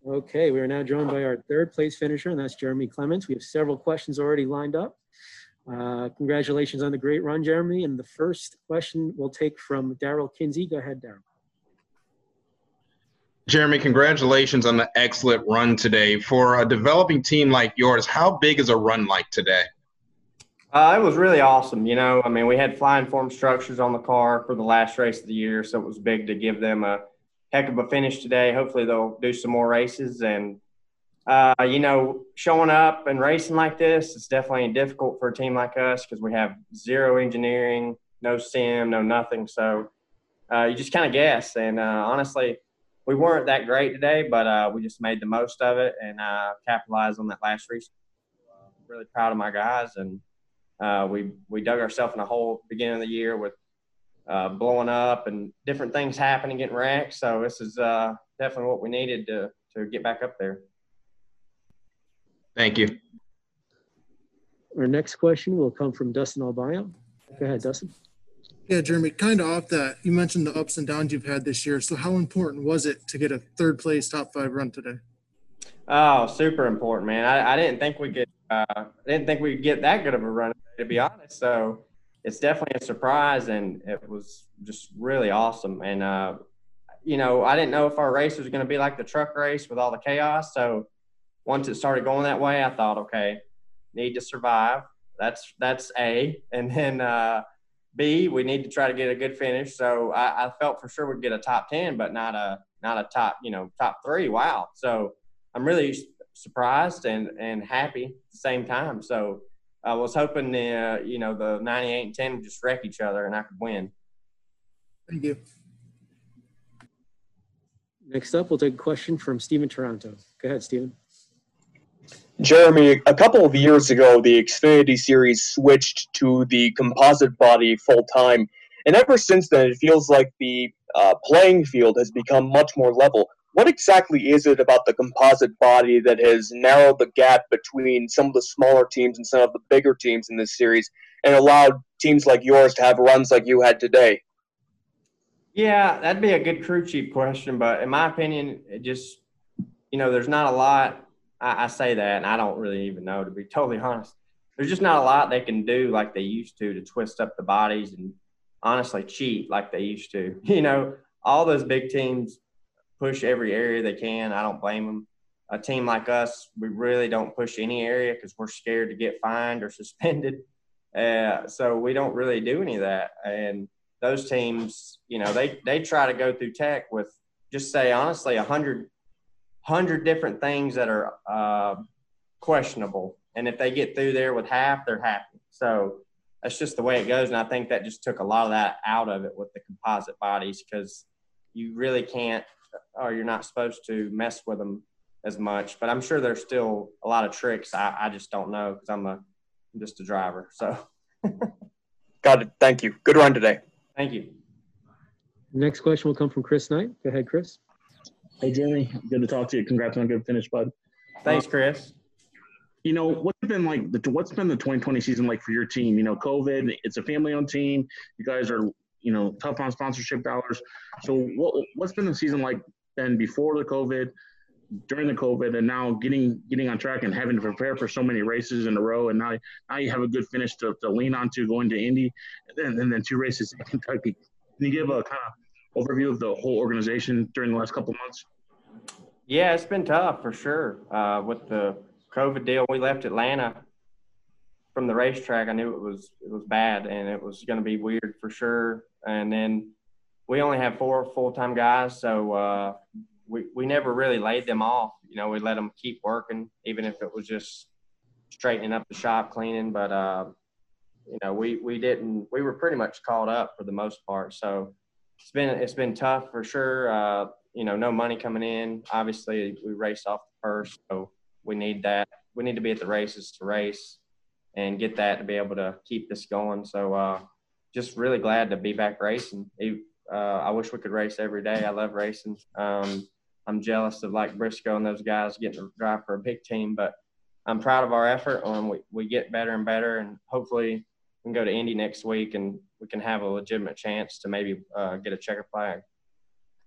Okay, we are now joined by our third place finisher, and that's Jeremy Clements. We have several questions already lined up. Congratulations on the great run, Jeremy. And the first question we'll take from Daryl Kinsey. Go ahead, Daryl. Jeremy, congratulations on the excellent run today. For a developing team like yours, how big is a run like today? It was really awesome. I mean, we had flying form structures on the car for the last race of the year, so it was big to give them a heck of a finish today. Hopefully they'll do some more races. And, showing up and racing like this, it's definitely difficult for a team like us because we have zero engineering, no sim, no nothing. So you just kind of guess. And honestly, we weren't that great today, but we just made the most of it and capitalized on that last race. Really proud of my guys. And we dug ourselves in a hole beginning of the year with blowing up and different things happening, getting wrecked. So this is definitely what we needed to get back up there. Thank you. Our next question will come from Dustin Albayo. Go ahead, Dustin. Yeah, Jeremy, kind of off that, you mentioned the ups and downs you've had this year. So how important was it to get a third place top 5 run today? Oh, super important, man. I didn't think we'd get that good of a run, to be honest. So it's definitely a surprise, and it was just really awesome. And I didn't know if our race was going to be like the truck race with all the chaos. So once it started going that way, I thought, okay, need to survive. That's A. And then B, we need to try to get a good finish. So I felt for sure we'd get a top 10, but not a top 3. Wow. So I'm really surprised and happy at the same time. So I was hoping the 98 and 10 would just wreck each other and I could win. Thank you. Next up, we'll take a question from Steven Toronto. Go ahead, Steven. Jeremy, a couple of years ago, the Xfinity Series switched to the composite body full-time, and ever since then, it feels like the playing field has become much more level. What exactly is it about the composite body that has narrowed the gap between some of the smaller teams and some of the bigger teams in this series and allowed teams like yours to have runs like you had today? Yeah, that'd be a good crew chief question, but in my opinion, it just, there's not a lot. I say that, and I don't really even know, to be totally honest. There's just not a lot they can do like they used to twist up the bodies and honestly cheat like they used to. All those big teams push every area they can. I don't blame them. A team like us, we really don't push any area because we're scared to get fined or suspended. So we don't really do any of that. And those teams, they try to go through tech with just say, honestly, 100 different things that are questionable. And if they get through there with half, they're happy. So that's just the way it goes. And I think that just took a lot of that out of it with the composite bodies because you really can't or you're not supposed to mess with them as much. But I'm sure there's still a lot of tricks. I just don't know because I'm just a driver. So. Got it. Thank you. Good run today. Thank you. Next question will come from Chris Knight. Go ahead, Chris. Hey, Jeremy. Good to talk to you. Congrats on a good finish, bud. Thanks, Chris. What's been the 2020 season like for your team? COVID, it's a family-owned team. You guys are, tough on sponsorship dollars. So what's been the season like then before the COVID, during the COVID, and now getting on track and having to prepare for so many races in a row, and now you have a good finish to lean onto going to Indy, and then 2 races in Kentucky. Can you give a kind of overview of the whole organization during the last couple of months? Yeah, it's been tough for sure. With the COVID deal, we left Atlanta from the racetrack. I knew it was bad and it was going to be weird for sure. And then we only have 4 full-time guys, so we never really laid them off. We let them keep working, even if it was just straightening up the shop, cleaning. But we didn't. We were pretty much caught up for the most part. So it's been tough for sure. No money coming in. Obviously, we raced off the first, so we need that. We need to be at the races to race and get that to be able to keep this going. So just really glad to be back racing. I wish we could race every day. I love racing. I'm jealous of like Briscoe and those guys getting to drive for a big team, but I'm proud of our effort. We get better and better, and hopefully we can go to Indy next week and we can have a legitimate chance to maybe get a checker flag.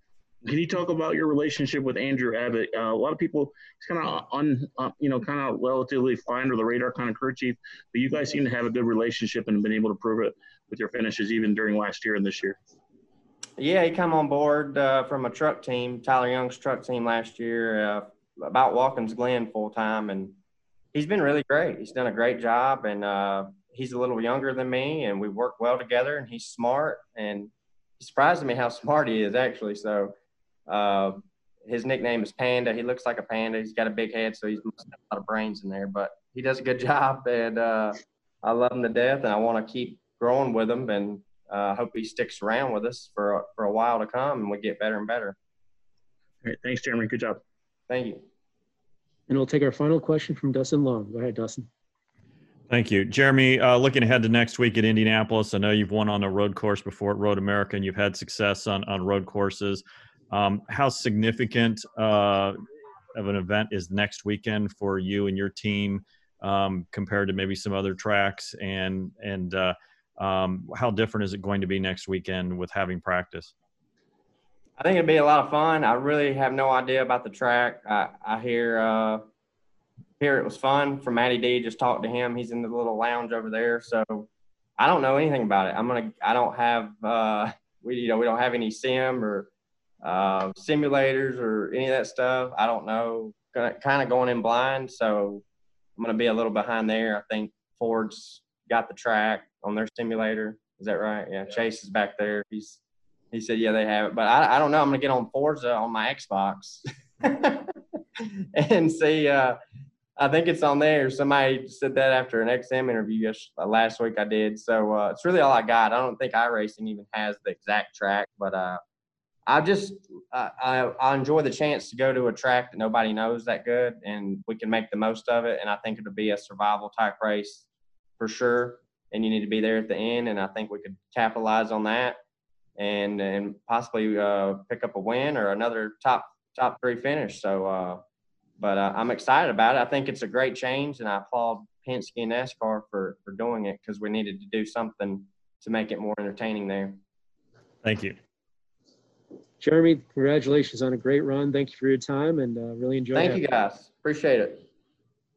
Can you talk about your relationship with Andrew Abbott? A lot of people, he's kind of kind of relatively fly under the radar kind of crew chief, but you guys seem to have a good relationship and been able to prove it with your finishes even during last year and this year. Yeah, he come on board from a truck team, Tyler Young's truck team last year, about Watkins Glen full time, and he's been really great. He's done a great job, and he's a little younger than me, and we work well together. And he's smart, and it surprised me how smart he is actually. So. His nickname is Panda. He looks like a panda. He's got a big head, so he's must have a lot of brains in there. But he does a good job, and I love him to death, and I want to keep growing with him, and hope he sticks around with us for a while to come, and we get better and better. All right, thanks, Jeremy. Good job. Thank you. And we'll take our final question from Dustin Long. Go ahead, Dustin. Thank you. Jeremy, looking ahead to next week at Indianapolis, I know you've won on a road course before at Road America, and you've had success on road courses. How significant of an event is next weekend for you and your team compared to maybe some other tracks, and how different is it going to be next weekend with having practice? I think it'll be a lot of fun. I really have no idea about the track. I hear it was fun from Matty D. Just talked to him. He's in the little lounge over there. So I don't know anything about it. I don't have we don't have any sim or simulators or any of that stuff. I don't know, kind of going in blind. So I'm going to be a little behind there. I think Ford's got the track on their simulator. Is that right? Yeah. Chase is back there. He said, yeah, they have it, but I don't know. I'm going to get on Forza on my Xbox and see, I think it's on there. Somebody said that after an XM interview last week I did. So it's really all I got. I don't think iRacing even has the exact track, but I enjoy the chance to go to a track that nobody knows that good, and we can make the most of it. And I think it'll be a survival type race for sure. And you need to be there at the end. And I think we could capitalize on that and possibly pick up a win or another top 3 finish. So, but I'm excited about it. I think it's a great change, and I applaud Penske and NASCAR for doing it, because we needed to do something to make it more entertaining there. Thank you. Jeremy, congratulations on a great run. Thank you for your time, and really enjoyed it. Thank you, guys. Appreciate it.